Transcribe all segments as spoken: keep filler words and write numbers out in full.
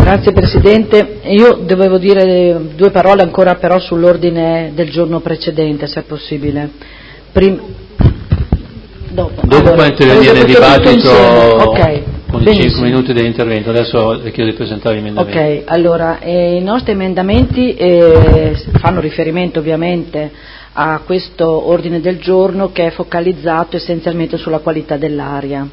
Grazie Presidente, io dovevo dire due parole ancora però sull'ordine del giorno precedente, se è possibile. Prim... Dopo, Dopo allora, può intervenire nel dibattito okay. con i cinque minuti dell'intervento, adesso le chiedo di presentare gli emendamenti. Ok, allora eh, i nostri emendamenti eh, fanno riferimento ovviamente a questo ordine del giorno che è focalizzato essenzialmente sulla qualità dell'aria.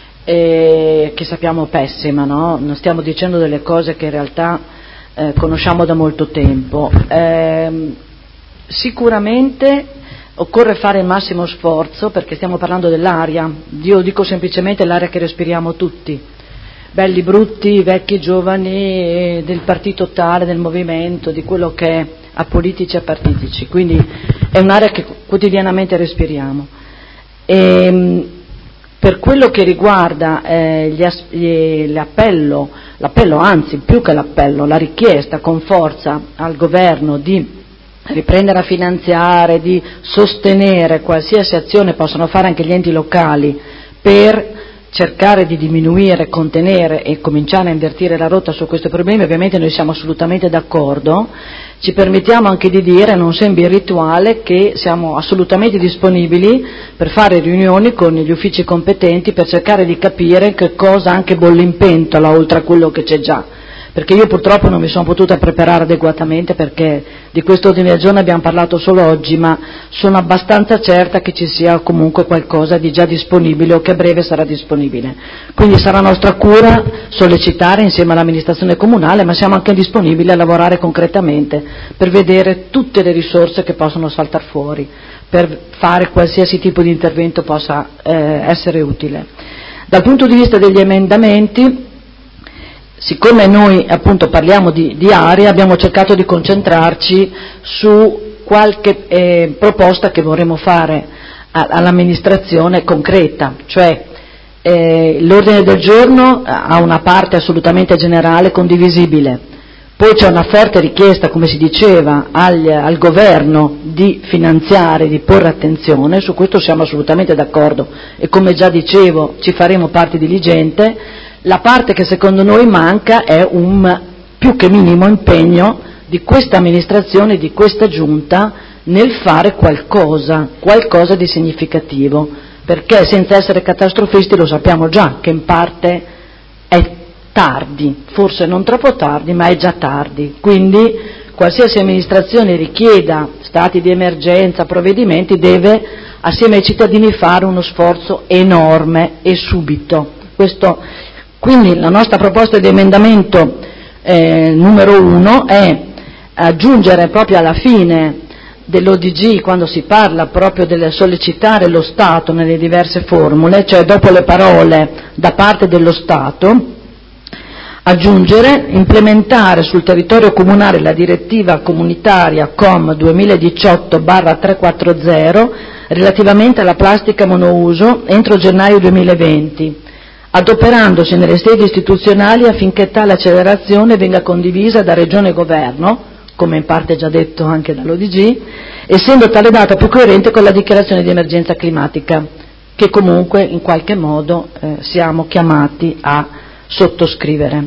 Eh, che sappiamo pessima, no? Non stiamo dicendo delle cose che in realtà eh, conosciamo da molto tempo. Eh, sicuramente occorre fare il massimo sforzo perché stiamo parlando dell'aria, io dico semplicemente l'aria che respiriamo tutti, belli, brutti, vecchi, giovani, del partito tale, del movimento, di quello che è, apolitici e partitici, quindi è un'aria che quotidianamente respiriamo. E, per quello che riguarda eh, gli as- gli, l'appello, l'appello, anzi più che l'appello, la richiesta con forza al governo di riprendere a finanziare, di sostenere qualsiasi azione possano fare anche gli enti locali per cercare di diminuire, contenere e cominciare a invertire la rotta su questi problemi, ovviamente noi siamo assolutamente d'accordo. Ci permettiamo anche di dire, non sembri rituale, che siamo assolutamente disponibili per fare riunioni con gli uffici competenti per cercare di capire che cosa anche bolle in pentola oltre a quello che c'è già, perché io purtroppo non mi sono potuta preparare adeguatamente perché di questo ordine del giorno abbiamo parlato solo oggi, ma sono abbastanza certa che ci sia comunque qualcosa di già disponibile o che a breve sarà disponibile. Quindi sarà nostra cura sollecitare insieme all'amministrazione comunale, ma siamo anche disponibili a lavorare concretamente per vedere tutte le risorse che possono saltar fuori, per fare qualsiasi tipo di intervento possa eh, essere utile. Dal punto di vista degli emendamenti, siccome noi appunto parliamo di, di aria, abbiamo cercato di concentrarci su qualche eh, proposta che vorremmo fare a, all'amministrazione concreta, cioè eh, l'ordine del giorno ha una parte assolutamente generale condivisibile, poi c'è una forte richiesta, come si diceva, al, al governo di finanziare, di porre attenzione, su questo siamo assolutamente d'accordo e come già dicevo ci faremo parte diligente. La parte che secondo noi manca è un più che minimo impegno di questa amministrazione, di questa giunta nel fare qualcosa, qualcosa di significativo, perché senza essere catastrofisti lo sappiamo già che in parte è tardi, forse non troppo tardi, ma è già tardi, quindi qualsiasi amministrazione richieda stati di emergenza, provvedimenti, deve assieme ai cittadini fare uno sforzo enorme e subito. Questo. Quindi la nostra proposta di emendamento eh, numero uno è aggiungere proprio alla fine dell'O D G, quando si parla proprio del sollecitare lo Stato nelle diverse formule, cioè dopo le parole da parte dello Stato, aggiungere implementare sul territorio comunale la direttiva comunitaria C O M duemiladiciotto barra trecentoquaranta relativamente alla plastica monouso entro gennaio duemilaventi, adoperandosi nelle sedi istituzionali affinché tale accelerazione venga condivisa da Regione e Governo, come in parte già detto anche dall'O D G, essendo tale data più coerente con la dichiarazione di emergenza climatica, che comunque in qualche modo eh, siamo chiamati a sottoscrivere.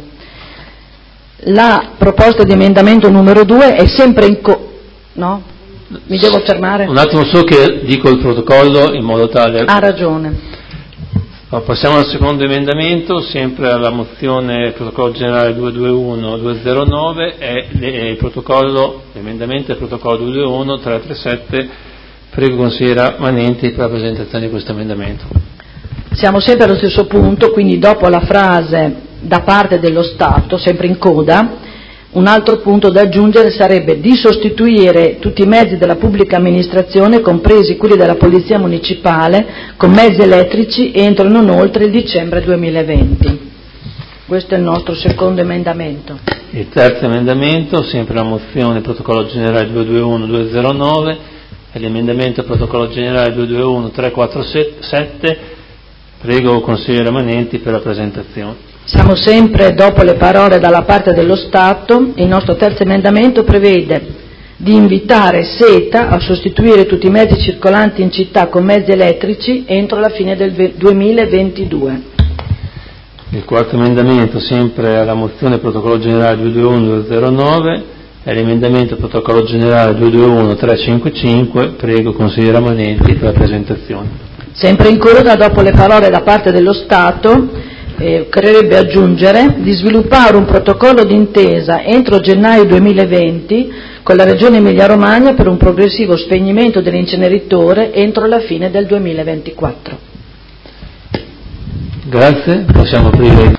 La proposta di emendamento numero due è sempre in co... no? Mi devo fermare? Un attimo, so che dico il protocollo in modo tale... Ha ragione. Passiamo al secondo emendamento, sempre alla mozione protocollo generale duecentoventiuno duemilanove e il protocollo, l'emendamento è il protocollo duecentoventiuno trecentotrentasette. Prego consigliera Manenti per la presentazione di questo emendamento. Siamo sempre allo stesso punto, quindi dopo la frase da parte dello Stato, sempre in coda, un altro punto da aggiungere sarebbe di sostituire tutti i mezzi della pubblica amministrazione, compresi quelli della Polizia Municipale, con mezzi elettrici entro e non oltre il dicembre duemilaventi. Questo è il nostro secondo emendamento. Il terzo emendamento, sempre la mozione protocollo generale duecentoventiuno duemilanove e l'emendamento protocollo generale duecentoventiuno trecentoquarantasette. Prego consigliere Manenti per la presentazione. Siamo sempre dopo le parole dalla parte dello Stato. Il nostro terzo emendamento prevede di invitare SETA a sostituire tutti i mezzi circolanti in città con mezzi elettrici entro la fine del duemilaventidue. Il quarto emendamento, sempre alla mozione protocollo generale duecentodventuno duemilazenove, è l'emendamento protocollo generale duecentodventuno trecentocinquantacinque. Prego consigliere Manenti per la presentazione. Sempre in coda, dopo le parole da parte dello Stato, eh, occorrerebbe aggiungere di sviluppare un protocollo d'intesa entro gennaio duemilaventi con la Regione Emilia-Romagna per un progressivo spegnimento dell'inceneritore entro la fine del duemilaventiquattro. Grazie, possiamo aprire